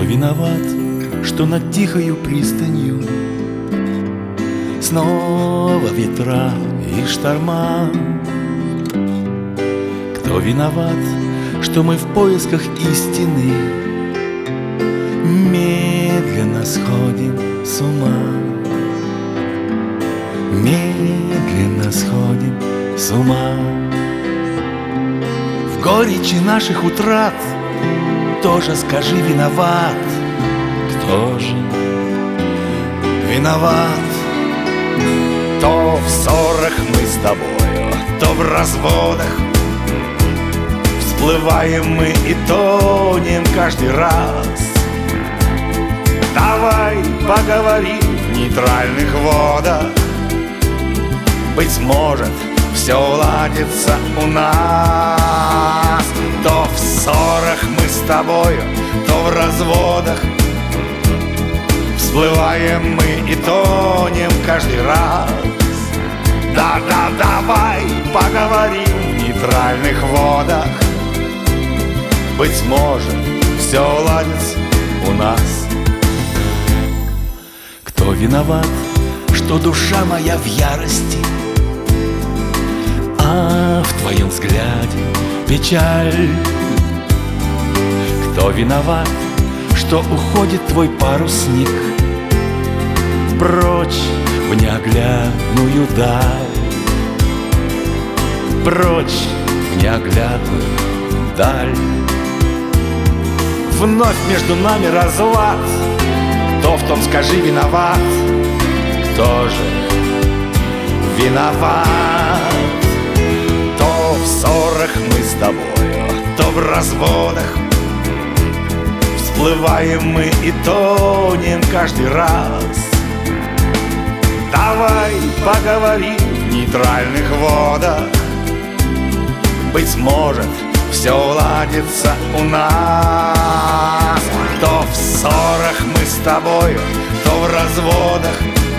виноват, что над тихою пристанью снова ветра и шторма? Кто виноват, что мы в поисках истины медленно сходим с ума? Медленно сходим с ума. В горечи наших утрат тоже скажи, виноват. Кто же виноват? То в ссорах мы с тобою, то в разводах всплываем мы и тонем каждый раз. Давай поговорим в нейтральных водах. Быть может, все уладится у нас. То в ссорах мы с тобою, то в разводах всплываем мы и тонем каждый раз. Да-да, давай поговорим в нейтральных водах. Быть может, все уладится у нас. Кто виноват, что душа моя в ярости, а в твоем взгляде печаль? Кто виноват, что уходит твой парусник прочь в неоглядную даль? Прочь в неоглядную даль. Вновь между нами разлад, то в том скажи, виноват. Кто же виноват? То в ссорах мы с тобою, то в разводах всплываем мы и тонем каждый раз. Давай поговорим в нейтральных водах. Быть может, все уладится у нас. То в ссорах мы с тобою, то в разводах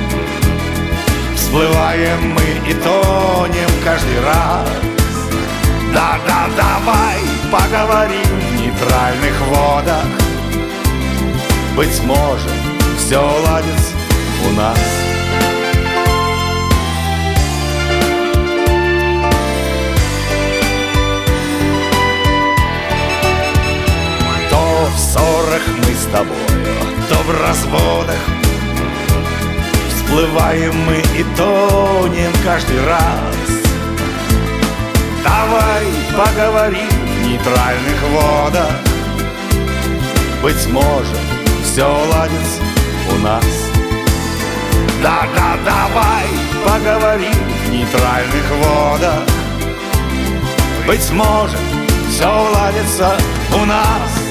всплываем мы и тонем каждый раз. Да-да, давай поговорим в нейтральных водах. Быть может, все уладится у нас. То в ссорах мы с тобою, то в разводах всплываем мы и тонем каждый раз. Давай поговорим в нейтральных водах. Быть может, все уладится у нас. Да-да, давай поговорим в нейтральных водах. Быть может, все уладится у нас.